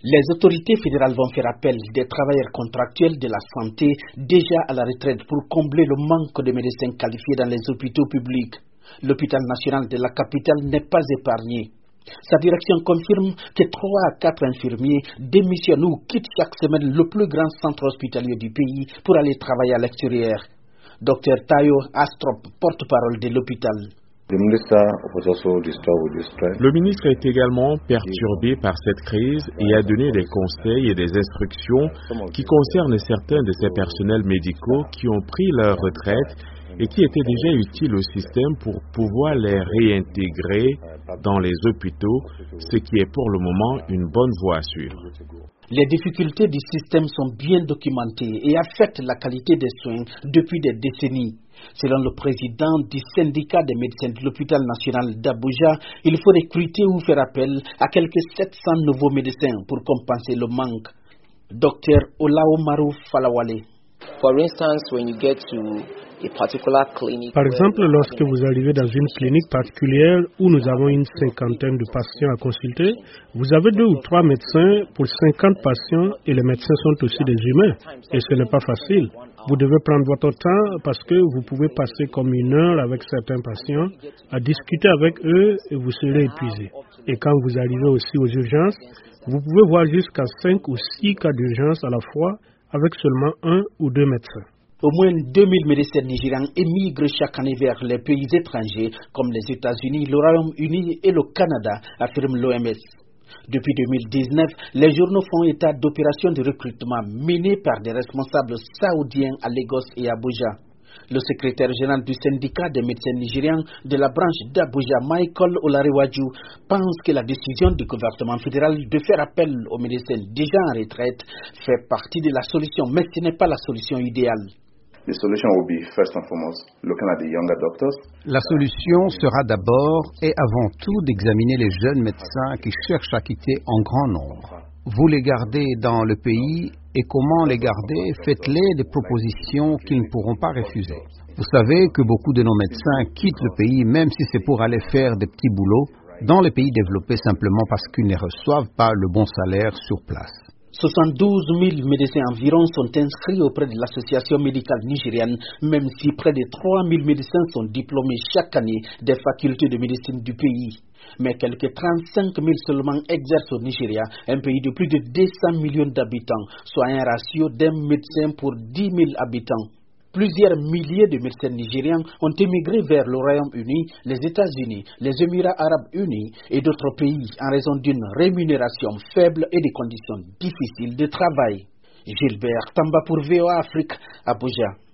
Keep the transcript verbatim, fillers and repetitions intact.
Les autorités fédérales vont faire appel des travailleurs contractuels de la santé déjà à la retraite pour combler le manque de médecins qualifiés dans les hôpitaux publics. L'hôpital national de la capitale n'est pas épargné. Sa direction confirme que trois à quatre infirmiers démissionnent ou quittent chaque semaine le plus grand centre hospitalier du pays pour aller travailler à l'extérieur. Docteur Tayo Astrop, porte-parole de l'hôpital. Le ministre est également perturbé par cette crise et a donné des conseils et des instructions qui concernent certains de ses personnels médicaux qui ont pris leur retraite et qui étaient déjà utiles au système pour pouvoir les réintégrer dans les hôpitaux, ce qui est pour le moment une bonne voie à suivre. Les difficultés du système sont bien documentées et affectent la qualité des soins depuis des décennies. Selon le président du syndicat des médecins de l'hôpital national d'Abuja, il faut recruter ou faire appel à quelques sept cents nouveaux médecins pour compenser le manque. Docteur Olaomaru Falawale. For instance, when you get to Par exemple, lorsque vous arrivez dans une clinique particulière où nous avons une cinquantaine de patients à consulter, vous avez deux ou trois médecins pour cinquante patients et les médecins sont aussi des humains. Et ce n'est pas facile. Vous devez prendre votre temps parce que vous pouvez passer comme une heure avec certains patients à discuter avec eux et vous serez épuisé. Et quand vous arrivez aussi aux urgences, vous pouvez voir jusqu'à cinq ou six cas d'urgence à la fois avec seulement un ou deux médecins. Au moins deux mille médecins nigérians émigrent chaque année vers les pays étrangers comme les États-Unis, le Royaume-Uni et le Canada, affirme l'O M S. Depuis deux mille dix-neuf, les journaux font état d'opérations de recrutement menées par des responsables saoudiens à Lagos et Abuja. Le secrétaire général du syndicat des médecins nigérians de la branche d'Abuja, Michael Olarewaju, pense que la décision du gouvernement fédéral de faire appel aux médecins déjà en retraite fait partie de la solution, mais ce n'est pas la solution idéale. The solution will be first and foremost looking at the younger doctors. La solution sera d'abord et avant tout d'examiner les jeunes médecins qui cherchent à quitter en grand nombre. Vous les gardez dans le pays et comment les garder? Faites-les des propositions qu'ils ne pourront pas refuser. Vous savez que beaucoup de nos médecins quittent le pays même si c'est pour aller faire des petits boulots dans les pays développés simplement parce qu'ils ne reçoivent pas le bon salaire sur place. soixante-douze mille médecins environ sont inscrits auprès de l'association médicale nigériane, même si près de trois mille médecins sont diplômés chaque année des facultés de médecine du pays. Mais quelques trente-cinq mille seulement exercent au Nigeria, un pays de plus de deux cents millions d'habitants, soit un ratio d'un médecin pour dix mille habitants. Plusieurs milliers de médecins nigériens ont émigré vers le Royaume-Uni, les États-Unis, les Émirats arabes unis et d'autres pays en raison d'une rémunération faible et des conditions difficiles de travail. Gilbert Tamba pour V O A Afrique, Abuja.